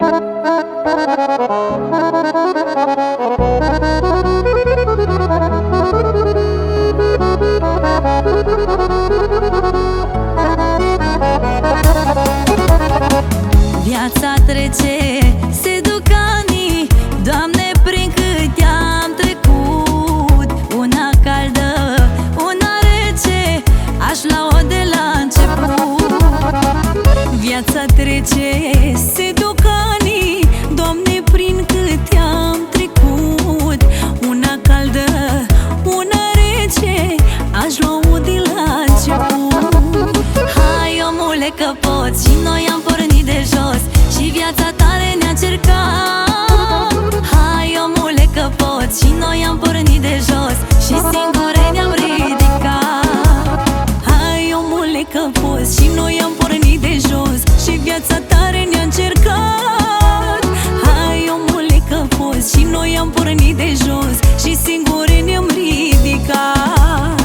Viața trece, se duc anii, Doamne, prin câte am trecut. Una caldă, una rece, aș lua-o de la început. Viața trece, se duc anii, Doamne, prin câte am trecut. Una caldă, una rece, aș lua-o de la început. Hai, omule, că poți, și noi am pornit de jos și viața tare ne-a cercat. Hai, omule, că poți, și noi am pornit de jos și singure ne-am ridicat. Hai, omule, că poți, și noi am pornit de jos și viața tare ne-a încercat. Hai, omule, că poți, și noi am pornit de jos și singure ne-am ridicat.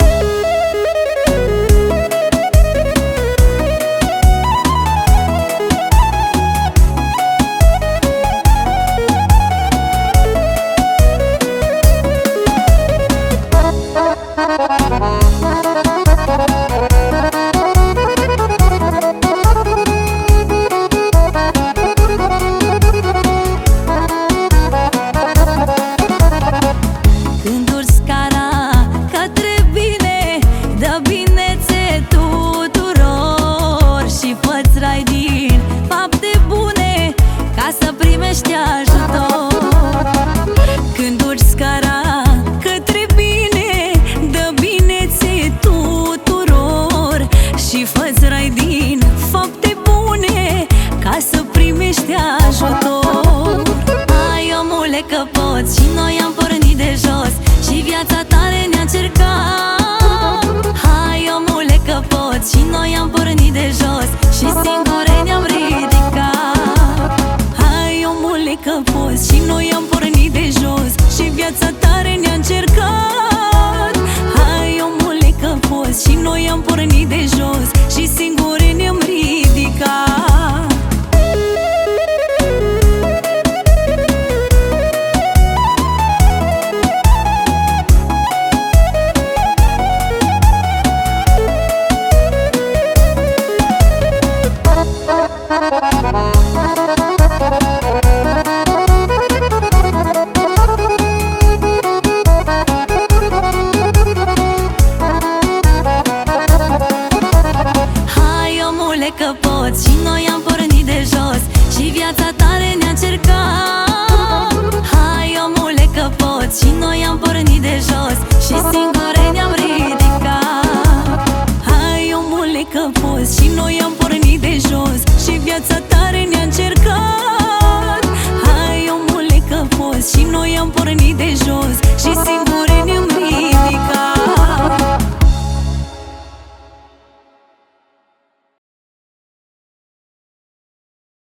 Când urci scara către bine, dă binețe tuturor și fă-ți rai din fapte bune ca să primești ajutor. Când urci scara către bine, dă binețe tuturor și fă-ți rai din fapte bune ca să primești ajutor. Hai, omule, că poți, și noi am pornit de jos și viața tare ne-a cercat. Hai, omule, că poți, și noi am pornit de jos și singure ne-am ridicat. Hai, omule, că poți, și noi am pornit de jos și viața tare ne-a încercat. Hai, omule, că poți, și noi am pornit de jos și singure ne-am ridicat. Că poți, și noi am pornit de jos și viața tare ne-a cercat. Hai, omule, că poți, și noi am pornit de jos și singure ne-am ridicat. Hai, omule, că poți, și noi am pornit de jos și viața tare ne-a încercat. Hai, omule, că poți, și noi am pornit de jos